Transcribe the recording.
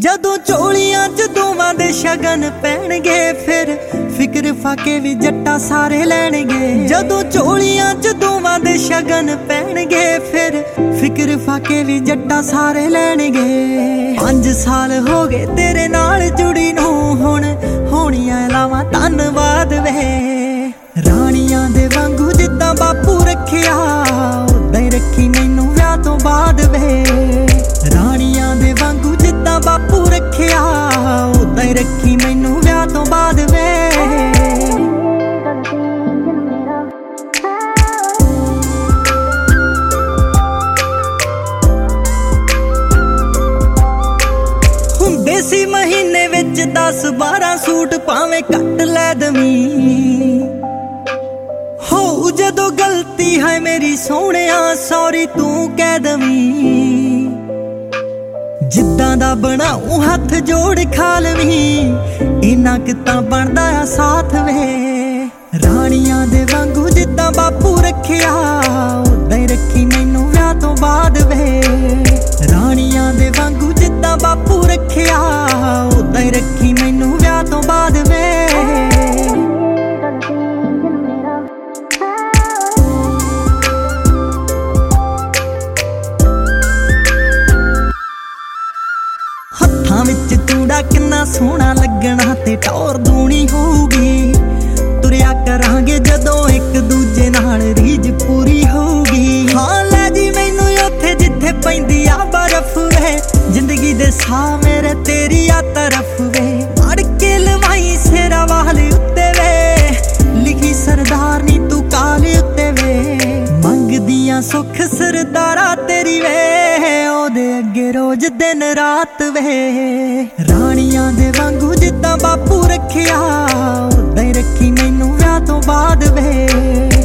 जदों झोलियां च दोवां दे शगन पैणगे फिर फिक्र फाके भी जट्टा सारे लैणगे। जदों झोलियां च दोवां दे शगन पैणगे फिर फिक्र फाके भी जट्टा सारे लैणगे। 5 साल हो गए तेरे नाल जुड़ी नूं हुण होणियां लावां धन्नवाद वे। राणियां दे वांगू जिद्दां बापू रखिया उदां ही रखी मैनू विआह तों बाद वे। राणियां दे वांगू जिद्दां बापू रखिया उदां ही रखी मैनू विआह तों बाद वे। हुंदे सी महीने विच 10-12 सूट भावें कट लै दवीं। हो जदों गलती है मेरी सोहणिया सॉरी तू कह दवीं। जिद्दां दा बनाऊं हथ जोड़ खा लवीं इन्ना किता बनदा आ साथ वे। राणियां दे वांगू जिद्दां बापू रखिया उदां ही रखी मैनू विआह तों बाद वे। राणियां दे वांगू जिद्दां बापू रखिया उदां ही रखी मैनू विआह तों बाद वे। हत्थां विच चूड़ा किन्ना सोहना लगना ते टौर दूनी होगी। तुरिया करांगे जदों एक दूजे नाल रीझ पूरी होगी। हाँ लै जी मैनू उत्थे जिथे पैंदी आ बर्फ वे। जिंदगी दे साह मेरे तेरी आ तरफ वे। अड़ के लवाई सेरा वाल उत्ते वे लिखी सरदारनी तू काल उत्ते वे। मंगदियां सुख सरदारा तेरी वे ओदे अगे रोज दिन रात वे। राणियां दे वांगू जिद्दां बापू रखिया उदां ही रखी मैनू विआह तों बाद वे।